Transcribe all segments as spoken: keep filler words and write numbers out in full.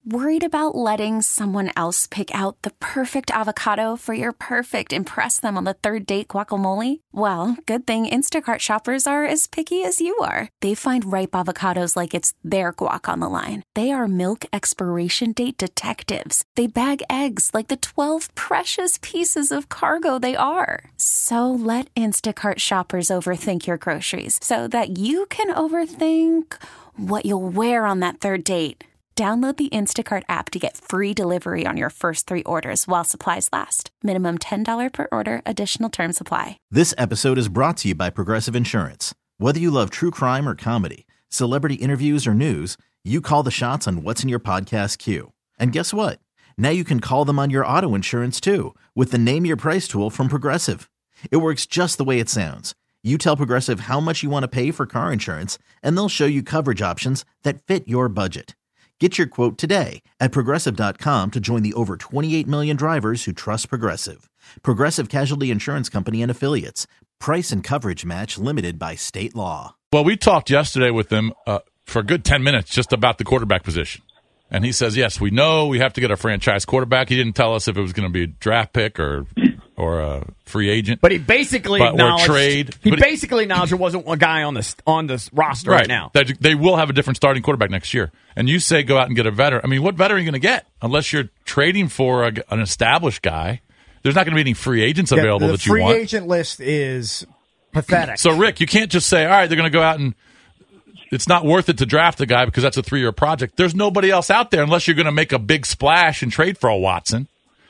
Worried about letting someone else pick out the perfect avocado for your perfect impress them on the third date guacamole? Well, good thing Instacart shoppers are as picky as you are. They find ripe avocados like it's their guac on the line. They are milk expiration date detectives. They bag eggs like the twelve precious pieces of cargo they are. So let Instacart shoppers overthink your groceries so that you can overthink what you'll wear on that third date. Download the Instacart app to get free delivery on your first three orders while supplies last. Minimum ten dollars per order. Additional terms apply. This episode is brought to you by Progressive Insurance. Whether you love true crime or comedy, celebrity interviews or news, you call the shots on what's in your podcast queue. And guess what? Now you can call them on your auto insurance too with the Name Your Price tool from Progressive. It works just the way it sounds. You tell Progressive how much you want to pay for car insurance, and they'll show you coverage options that fit your budget. Get your quote today at Progressive dot com to join the over twenty-eight million drivers who trust Progressive. Progressive Casualty Insurance Company and Affiliates. Price and coverage match limited by state law. Well, we talked yesterday with him uh, for a good ten minutes just about the quarterback position. And he says, yes, we know we have to get a franchise quarterback. He didn't tell us if it was going to be a draft pick or or a free agent. But he basically but, acknowledged or trade. He but basically he, acknowledged there wasn't a guy on this on this roster right, right now. They, they will have a different starting quarterback next year. And you say go out and get a veteran. I mean, what veteran are you going to get? Unless you're trading for a, an established guy. There's not going to be any free agents available yeah, that you want. The free agent list is pathetic. So, Rick, you can't just say, all right, they're going to go out and it's not worth it to draft a guy because that's a three-year project. There's nobody else out there unless you're going to make a big splash and trade for a Watson.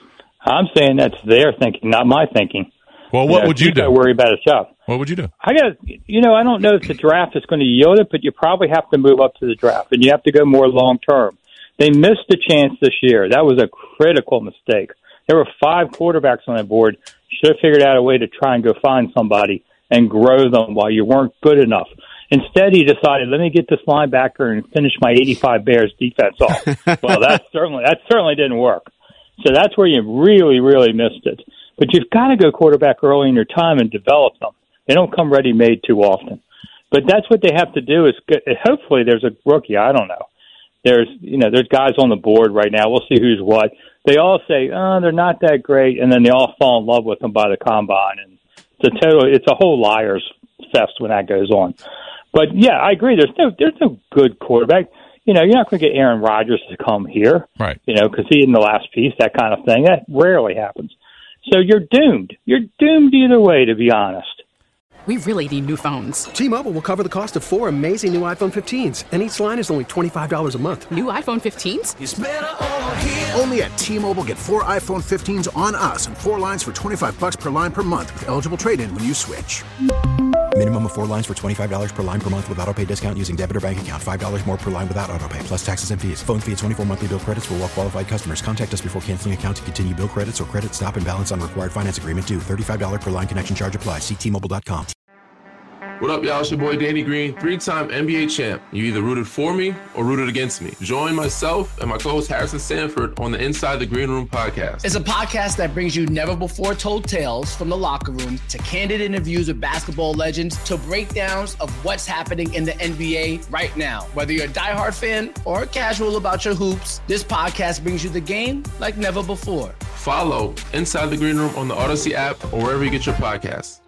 I'm saying that's their thinking, not my thinking. Well, what you know, would you do? I worry about a job. What would you do? I got, you know, I don't know if the draft is going to yield it, but you probably have to move up to the draft, and you have to go more long term. They missed a chance this year. That was a critical mistake. There were five quarterbacks on that board. Should have figured out a way to try and go find somebody and grow them while you weren't good enough. Instead, he decided, let me get this linebacker and finish my eighty-five Bears defense off. Well, that certainly that certainly didn't work. So that's where you really, really missed it. But you've got to go quarterback early in your time and develop them. They don't come ready-made too often. But that's what they have to do. Is get, hopefully there's a rookie. I don't know. There's you know there's guys on the board right now. We'll see who's what. They all say, oh, they're not that great, and then they all fall in love with them by the combine. And it's a total, it's a whole liar's fest when that goes on. But yeah, I agree. There's no there's no good quarterback. You know, you're not going to get Aaron Rodgers to come here, right? You know, because he's in the last piece, that kind of thing. That rarely happens. So you're doomed. You're doomed either way, to be honest. We really need new phones. T-Mobile will cover the cost of four amazing new iPhone fifteens, and each line is only twenty-five dollars a month. New iPhone fifteens? It's better over here. Only at T-Mobile, get four iPhone fifteens on us and four lines for twenty-five dollars per line per month with eligible trade-in when you switch. Minimum of four lines for twenty-five dollars per line per month with autopay discount using debit or bank account. five dollars more per line without autopay, plus taxes and fees. Phone fee at twenty-four monthly bill credits for well-qualified customers. Contact us before canceling account to continue bill credits or credit stop and balance on required finance agreement due. thirty-five dollars per line connection charge applies. See T Mobile dot com. What up, y'all? It's your boy Danny Green, three-time N B A champ. You either rooted for me or rooted against me. Join myself and my co-host Harrison Sanford on the Inside the Green Room podcast. It's a podcast that brings you never-before-told tales from the locker room to candid interviews with basketball legends to breakdowns of what's happening in the N B A right now. Whether you're a diehard fan or casual about your hoops, this podcast brings you the game like never before. Follow Inside the Green Room on the Odyssey app or wherever you get your podcasts.